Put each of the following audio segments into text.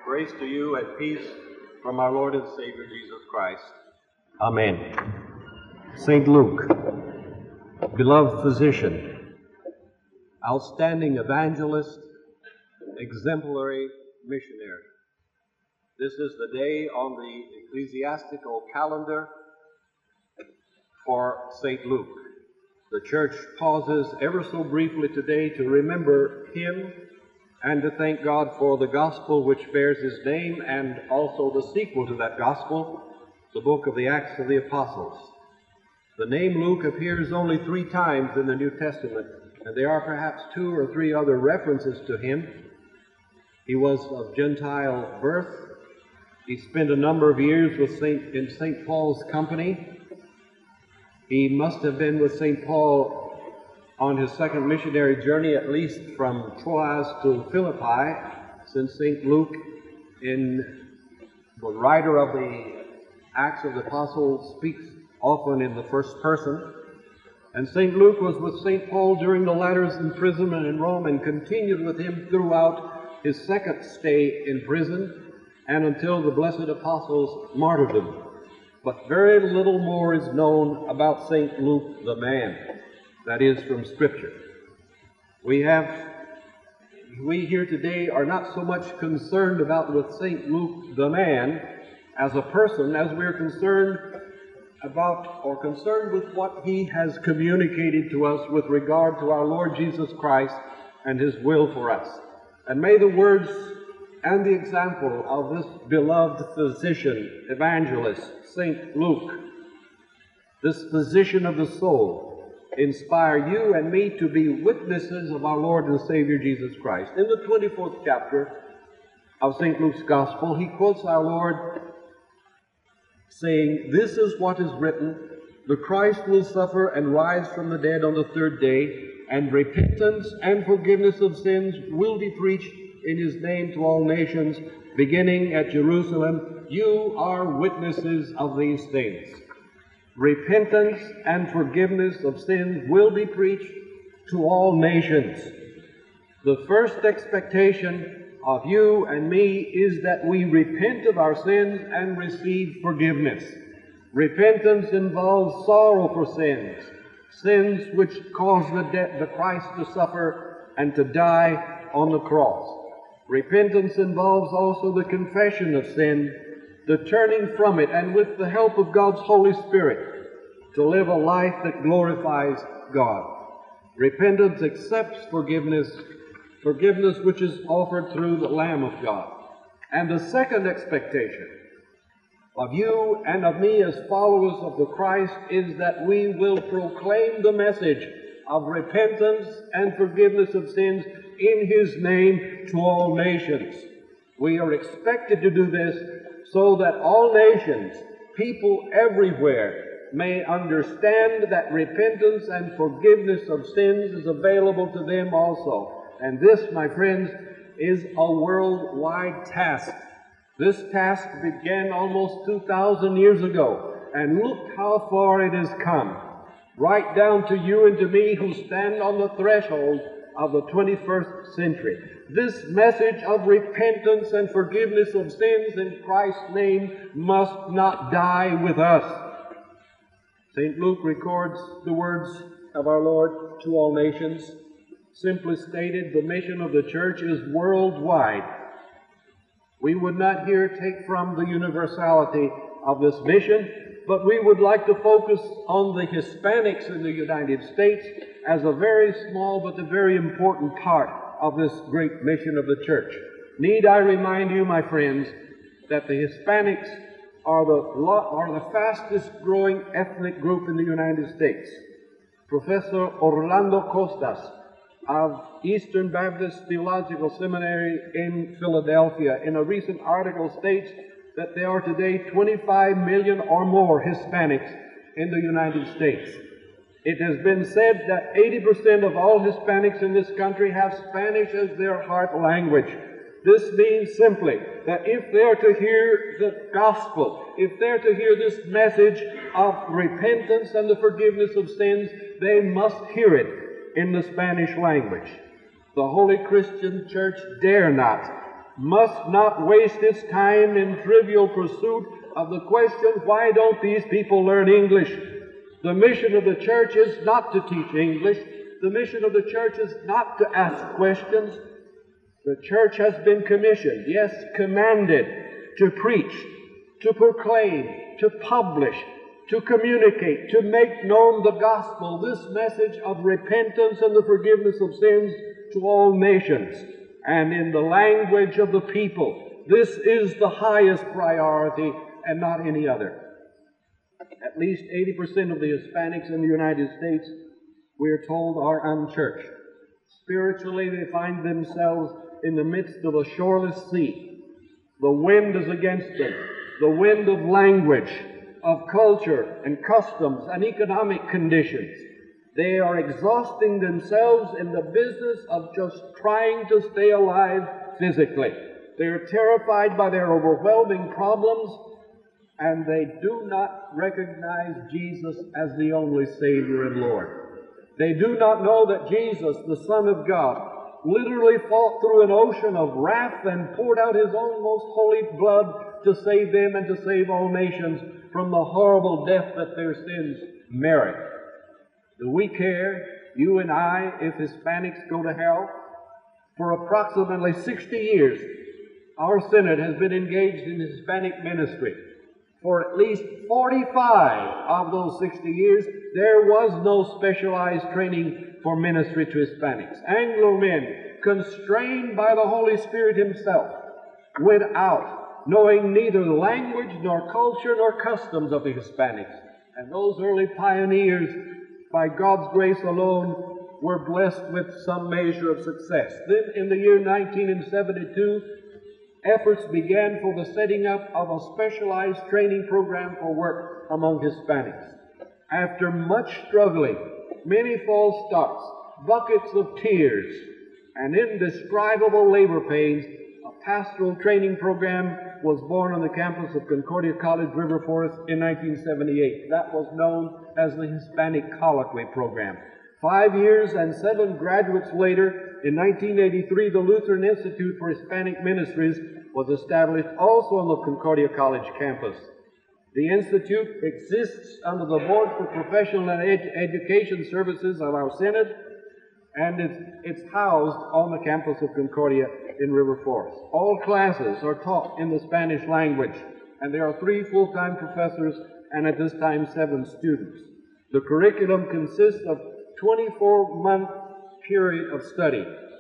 Grace to you and peace from our Lord and Savior Jesus Christ. Amen. St. Luke, beloved physician, outstanding evangelist, exemplary missionary. This is the day on the ecclesiastical calendar for St. Luke. The Church pauses ever so briefly today to remember him and to thank God for the gospel which bears his name, and also the sequel to that gospel, the book of the Acts of the Apostles. The name Luke appears only 3 times in the New Testament, and there are perhaps 2 or 3 other references to him. He was of Gentile birth. He spent a number of years in St. Paul's company. He must have been with St. Paul on his second missionary journey, at least from Troas to Philippi, since St. Luke, in the writer of the Acts of the Apostles, speaks often in the first person. And St. Luke was with St. Paul during the latter's imprisonment in Rome and continued with him throughout his second stay in prison and until the blessed apostles' martyrdom. But very little more is known about St. Luke the man, that is, from Scripture. We here today are not so much concerned with St. Luke the man as a person as we're concerned with what he has communicated to us with regard to our Lord Jesus Christ and his will for us. And may the words and the example of this beloved physician, evangelist, St. Luke, this physician of the soul, inspire you and me to be witnesses of our Lord and Savior Jesus Christ. In the 24th chapter of St. Luke's Gospel, he quotes our Lord saying, "This is what is written, the Christ will suffer and rise from the dead on the 3rd day, and repentance and forgiveness of sins will be preached in his name to all nations, beginning at Jerusalem. You are witnesses of these things." Repentance and forgiveness of sins will be preached to all nations. The first expectation of you and me is that we repent of our sins and receive forgiveness. Repentance involves sorrow for sins which caused the Christ to suffer and to die on the cross. Repentance involves also the confession of sin, the turning from it, and with the help of God's Holy Spirit, to live a life that glorifies God. Repentance accepts forgiveness which is offered through the Lamb of God. And the second expectation of you and of me as followers of the Christ is that we will proclaim the message of repentance and forgiveness of sins in his name to all nations. We are expected to do this so that all nations, people everywhere, may understand that repentance and forgiveness of sins is available to them also. And this, my friends, is a worldwide task. This task began almost 2,000 years ago, and look how far it has come, right down to you and to me who stand on the threshold of the 21st century. This message of repentance and forgiveness of sins in Christ's name must not die with us. St. Luke records the words of our Lord to all nations. Simply stated, the mission of the church is worldwide. We would not here take from the universality of this mission, but we would like to focus on the Hispanics in the United States as a very small but a very important part of this great mission of the church. Need I remind you, my friends, that the Hispanics are the fastest growing ethnic group in the United States. Professor Orlando Costas of Eastern Baptist Theological Seminary in Philadelphia, in a recent article, states that there are today 25 million or more Hispanics in the United States. It has been said that 80% of all Hispanics in this country have Spanish as their heart language. This means simply that if they're to hear the gospel, if they're to hear this message of repentance and the forgiveness of sins, they must hear it in the Spanish language. The Holy Christian Church dare not must not waste its time in trivial pursuit of the question, why don't these people learn English? The mission of the church is not to teach English. The mission of the church is not to ask questions. The church has been commissioned, yes, commanded, to preach, to proclaim, to publish, to communicate, to make known the gospel, this message of repentance and the forgiveness of sins to all nations, and in the language of the people. This is the highest priority and not any other. At least 80% of the Hispanics in the United States, we are told, are unchurched. Spiritually, they find themselves in the midst of a shoreless sea. The wind is against them. The wind of language, of culture and customs and economic conditions. They are exhausting themselves in the business of just trying to stay alive physically. They are terrified by their overwhelming problems, and they do not recognize Jesus as the only Savior and Lord. They do not know that Jesus, the Son of God, literally fought through an ocean of wrath and poured out His own most holy blood to save them and to save all nations from the horrible death that their sins merit. Do we care, you and I, if Hispanics go to hell? For approximately 60 years, our Synod has been engaged in Hispanic ministry. For at least 45 of those 60 years, there was no specialized training for ministry to Hispanics. Anglo men, constrained by the Holy Spirit Himself, went out, knowing neither the language nor culture nor customs of the Hispanics. And those early pioneers, by God's grace alone, were blessed with some measure of success. Then in the year 1972, efforts began for the setting up of a specialized training program for work among Hispanics. After much struggling, many false starts, buckets of tears, and indescribable labor pains, a pastoral training program was born on the campus of Concordia College, River Forest in 1978. That was known as the Hispanic Colloquy Program. 5 years and 7 graduates later, in 1983, the Lutheran Institute for Hispanic Ministries was established also on the Concordia College campus. The Institute exists under the Board for Professional and Education Services of our Synod, and it's housed on the campus of Concordia in River Forest. All classes are taught in the Spanish language, and there are 3 full-time professors and at this time 7 students. The curriculum consists of 24-month period of study,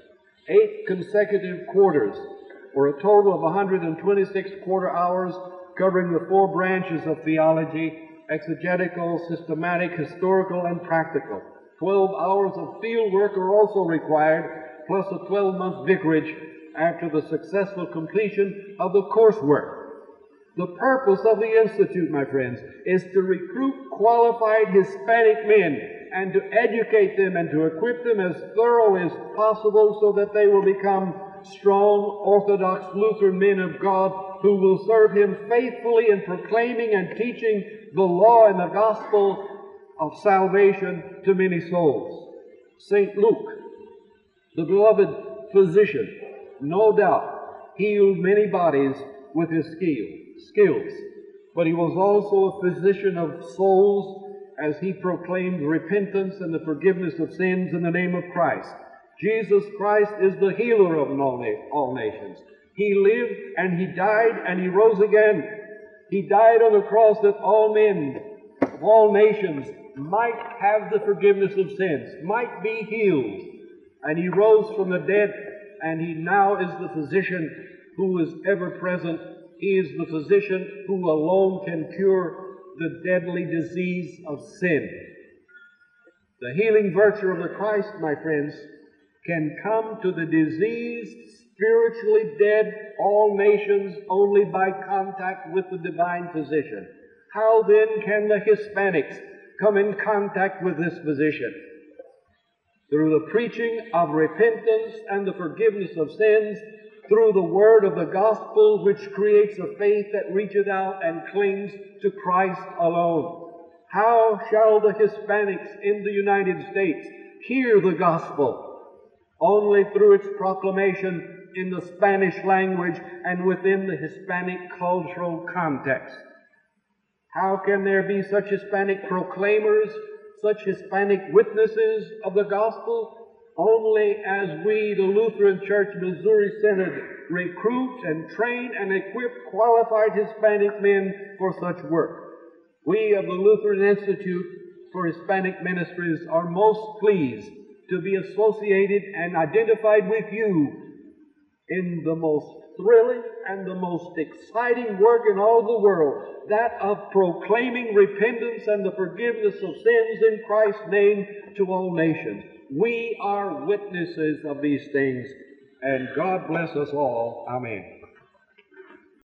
8 consecutive quarters, for a total of 126 quarter hours covering the 4 branches of theology: exegetical, systematic, historical, and practical. 12 hours of field work are also required, plus a 12-month vicarage after the successful completion of the coursework. The purpose of the Institute, my friends, is to recruit qualified Hispanic men and to educate them and to equip them as thoroughly as possible so that they will become strong, Orthodox Lutheran men of God who will serve Him faithfully in proclaiming and teaching the law and the gospel of salvation to many souls. St. Luke, the beloved physician, no doubt healed many bodies with his skills, but he was also a physician of souls as he proclaimed repentance and the forgiveness of sins in the name of Christ. Jesus Christ is the healer of all nations. He lived and He died and He rose again. He died on the cross that all men of all nations might have the forgiveness of sins, might be healed. And He rose from the dead, and He now is the physician who is ever present. He is the physician who alone can cure the deadly disease of sin. The healing virtue of the Christ, my friends, can come to the diseased, spiritually dead, all nations only by contact with the divine physician. How then can the Hispanics come in contact with this physician? Through the preaching of repentance and the forgiveness of sins, through the word of the gospel, which creates a faith that reaches out and clings to Christ alone. How shall the Hispanics in the United States hear the gospel? Only through its proclamation in the Spanish language and within the Hispanic cultural context. How can there be such Hispanic proclaimers, such Hispanic witnesses of the gospel? Only as we, the Lutheran Church Missouri Synod, recruit and train and equip qualified Hispanic men for such work. We of the Lutheran Institute for Hispanic Ministries are most pleased to be associated and identified with you in the most thrilling and the most exciting work in all the world, that of proclaiming repentance and the forgiveness of sins in Christ's name to all nations. We are witnesses of these things, and God bless us all. Amen.